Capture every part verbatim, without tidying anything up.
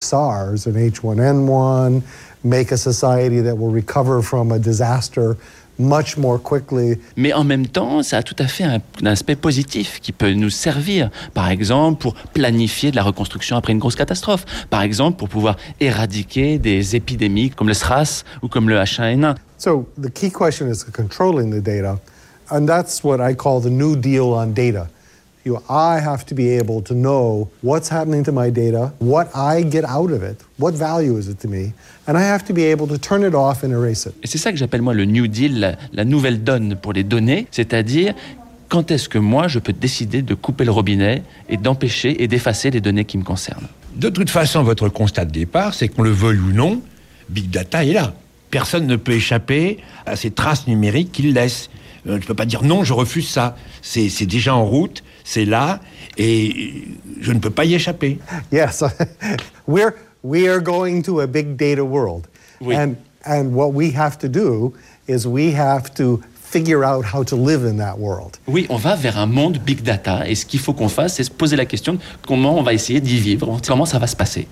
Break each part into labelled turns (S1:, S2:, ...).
S1: SARS and H one N one, make a society that will recover from a disaster much more quickly.
S2: Mais en même temps, ça a tout à fait un, un aspect positif qui peut nous servir, par exemple, pour planifier de la reconstruction après une grosse catastrophe. Par exemple, pour pouvoir éradiquer des épidémies comme le SRAS ou comme le H un N un.
S1: So the key question is controlling the data, and that's what I call the New Deal on data. You know, I have to be able to know what's happening to my data, what I get out of it, what value is it to me, and I have to be able to turn it off and erase it.
S2: Et c'est ça que j'appelle moi le New Deal, la, la nouvelle donne pour les données, c'est-à-dire quand est-ce que moi je peux décider de couper le robinet et d'empêcher et d'effacer les données qui me concernent.
S3: De toute façon, votre constat de départ, c'est qu'on le veuille ou non, Big Data est là. Personne ne peut échapper à ces traces numériques qu'il laisse. Tu ne peux pas dire non, je refuse ça. C'est, c'est déjà en route, c'est là, et je ne peux pas y échapper.
S1: Yes, we're we are going to a big data world,
S2: oui.
S1: and and what we have to do is we have to figure out how to live in that world.
S2: Oui, on va vers un monde big data, et ce qu'il faut qu'on fasse, c'est se poser la question de comment on va essayer d'y vivre, comment ça va se passer.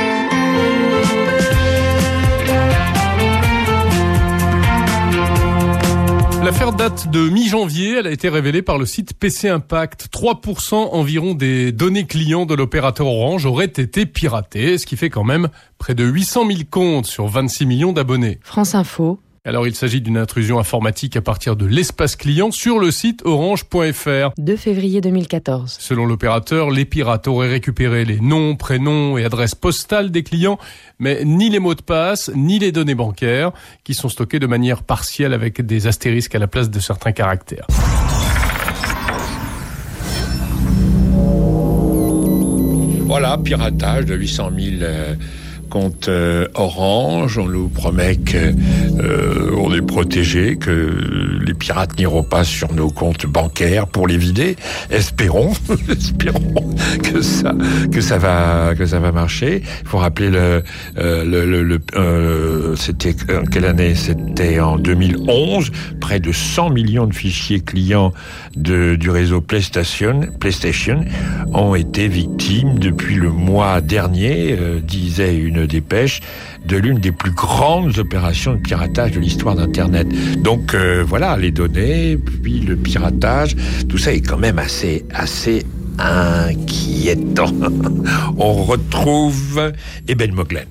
S4: L'affaire date de mi-janvier, elle a été révélée par le site P C Impact. trois pour cent environ des données clients de l'opérateur Orange auraient été piratées, ce qui fait quand même près de huit cent mille comptes sur vingt-six millions d'abonnés.
S5: France Info.
S4: Alors il s'agit d'une intrusion informatique à partir de l'espace client sur le site orange point f r.
S5: deux février deux mille quatorze.
S4: Selon l'opérateur, les pirates auraient récupéré les noms, prénoms et adresses postales des clients, mais ni les mots de passe, ni les données bancaires, qui sont stockées de manière partielle avec des astérisques à la place de certains caractères.
S3: Voilà, piratage de huit cent mille euh, comptes euh, Orange. On nous promet que euh, on est protégé, que les pirates n'iront pas sur nos comptes bancaires pour les vider. Espérons, espérons que ça, que ça va, que ça va marcher. Il faut rappeler le, euh, le, le, le euh, c'était euh, quelle année? C'était en deux mille onze. Près de cent millions de fichiers clients de, du réseau PlayStation, PlayStation ont été victimes depuis le mois dernier, euh, disait une dépêche, de l'une des plus grandes opérations de piratage de l'histoire d'Internet. Donc euh, voilà, les données, puis le piratage, tout ça est quand même assez, assez inquiétant. On retrouve Eben Moglen.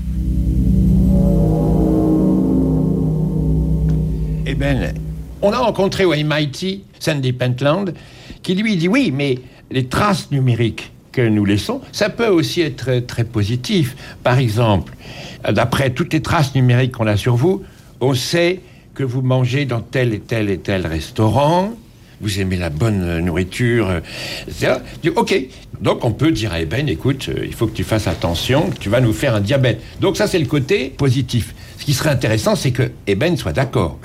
S3: Eben, on a rencontré au M I T Sandy Pentland, qui lui dit oui, mais les traces numériques que nous laissons, ça peut aussi être très positif. Par exemple, d'après toutes les traces numériques qu'on a sur vous, on sait que vous mangez dans tel et tel et tel restaurant, vous aimez la bonne nourriture, et cetera. Ok, donc on peut dire à Eben, écoute, il faut que tu fasses attention, tu vas nous faire un diabète. Donc ça, c'est le côté positif. Ce qui serait intéressant, c'est que Eben soit d'accord.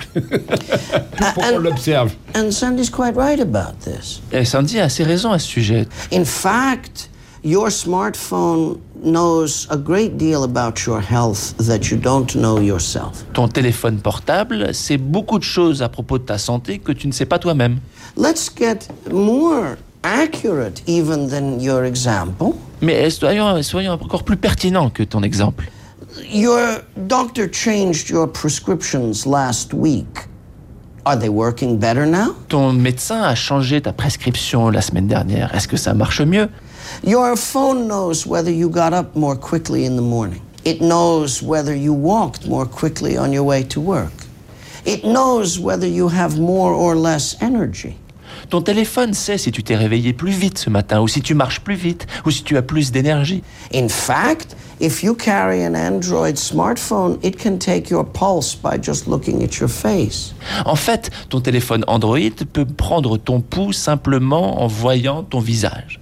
S3: Pour qu'on l'observe.
S6: And Sandy's quite right about this.
S2: Et Sandy a assez raison à ce sujet.
S6: In fact, your smartphone knows a great deal about your health that you don't know yourself.
S2: Ton téléphone portable sait beaucoup de choses à propos de ta santé que tu ne sais pas toi-même.
S6: Let's get more accurate even than your example.
S2: Mais soyons, soyons encore plus pertinents que ton exemple.
S6: Your doctor changed your prescriptions last week. Are they working better now?
S2: Ton médecin a changé ta prescription la semaine dernière. Est-ce que ça marche mieux?
S6: Your phone knows whether you got up more quickly in the morning. It knows whether you walked more quickly on your way to work. It knows whether you have more or less energy.
S2: Ton téléphone sait si tu t'es réveillé plus vite ce matin, ou si tu marches plus vite, ou si tu as plus d'énergie.
S6: In fact, if you carry an Android smartphone, it can take your pulse by just looking at your face.
S2: En fait, ton téléphone Android peut prendre ton pouls simplement en voyant ton visage.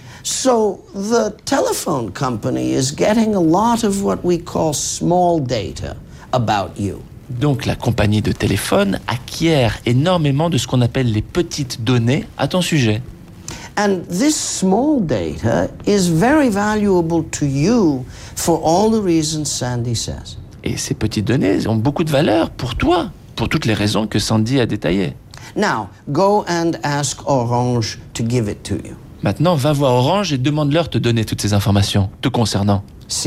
S6: So the telephone company is getting a lot of what we call small data about you.
S2: Donc la compagnie de téléphone acquiert énormément de ce qu'on appelle les petites données à ton sujet.
S6: And this small data is very valuable to you for all the reasons Sandy says.
S2: Et ces petites données ont beaucoup de valeur pour toi, pour toutes les raisons que Sandy a détaillées.
S6: Now, go and ask Orange to give it to you.
S2: Maintenant, va voir Orange et demande-leur de te donner toutes ces informations te concernant.